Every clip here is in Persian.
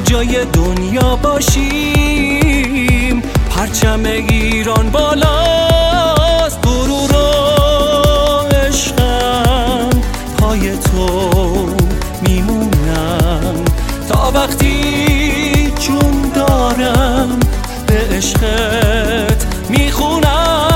جای دنیا باشیم، پرچم ایران بالاست. غرور و عشقم پای تو میمونم، تا وقتی جون دارم به عشقت میخونم.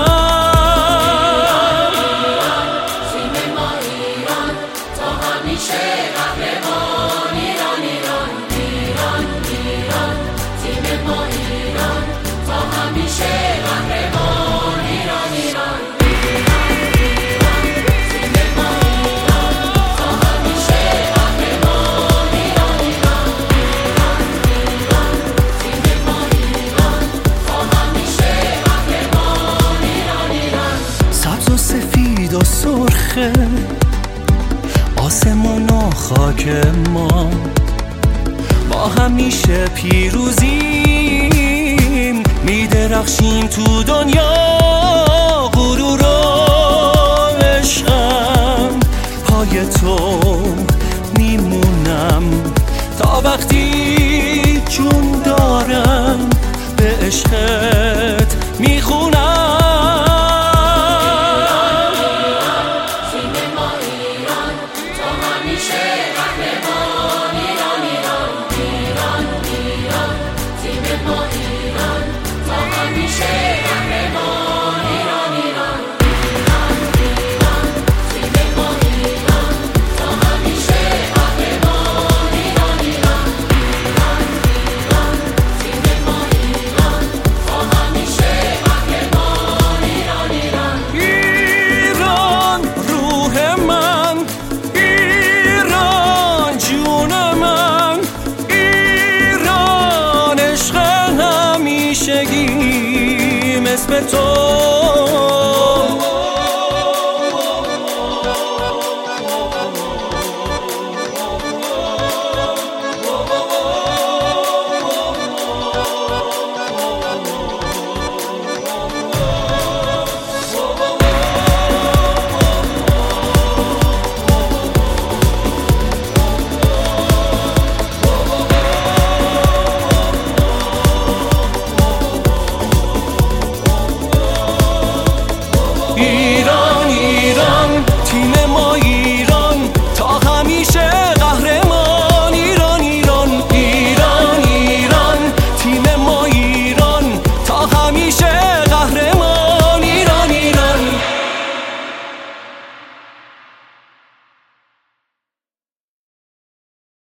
سبز و سفید و سرخه آسمون و خاک ما، با همیشه پیروزیم، میدرخشیم تو دنیا. غرور و عشقم پای تو میمونم، تا وقتی جون دارم به عشقت میخونم. اسم تو